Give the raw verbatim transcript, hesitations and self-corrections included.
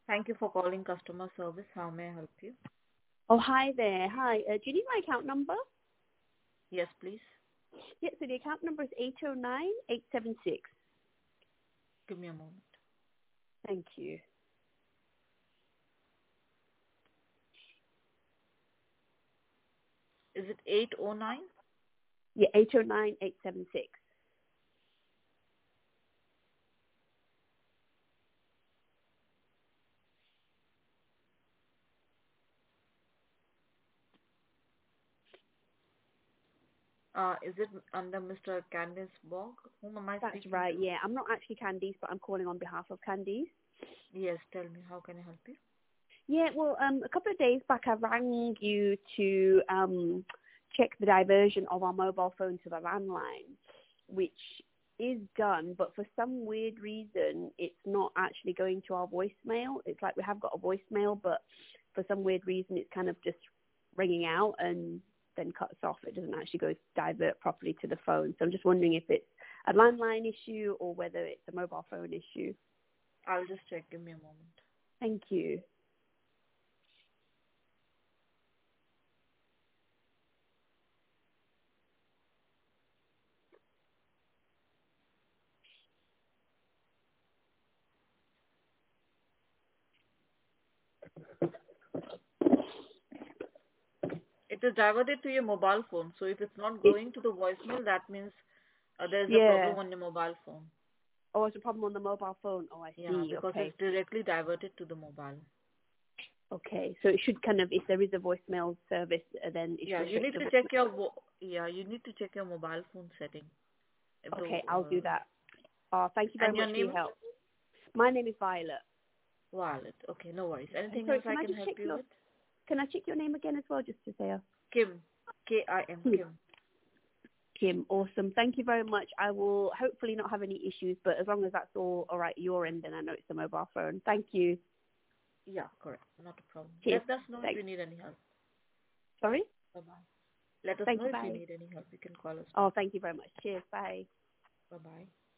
Thank you for calling customer service. How may I help you? Oh, hi there. Hi. Uh, do you need my account number? Yes, please. Yeah, so the account number is eight oh nine eight seven six. Give me a moment. Thank you. Is it eight oh nine? Yeah, eight oh nine eight seven six. Uh, is it under Mister Candice Bog? Whom am I That's speaking right, to? yeah. I'm not actually Candice, but I'm calling on behalf of Candice. Yes, tell me. How can I help you? Yeah, well, um, a couple of days back I rang you to um, check the diversion of our mobile phone to the landline, which is done, but for some weird reason, it's not actually going to our voicemail. It's like we have got a voicemail, but for some weird reason, it's kind of just ringing out and then cuts off. It doesn't actually go divert properly to the phone. So I'm just wondering if it's a landline issue or whether it's a mobile phone issue. I'll just check. Give me a moment. Thank you. It is diverted to your mobile phone. So if it's not It's, going to the voicemail, that means uh, there's a yeah. problem on your mobile phone. Oh, it's a problem on the mobile phone. Oh, I Yeah, see. because Okay. it's directly diverted to the mobile. Okay. So it should kind of, if there is a voicemail service, uh, then it Yeah, should you go need to to the check voicemail. your vo- yeah, you need to check your mobile phone setting. If the Okay, I'll do uh, that. Uh, thank you very and much your for your name? help. My name is Violet. Violet. Okay, no worries. And Anything sorry, else can I I can just help check you your, with? can I check your name again as well, just to say, uh, Kim. K I M. hmm, Kim. Kim, awesome. Thank you very much. I will hopefully not have any issues, but as long as that's all all right at your end, then I know it's the mobile phone. Thank you. Yeah, correct. Not a problem. Cheers. Let us know if Thanks. you need any help. Sorry? Bye-bye. Let us Thank know you. if you Bye. need any help. You can call us back. Oh, thank you very much. Cheers. Bye. Bye-bye.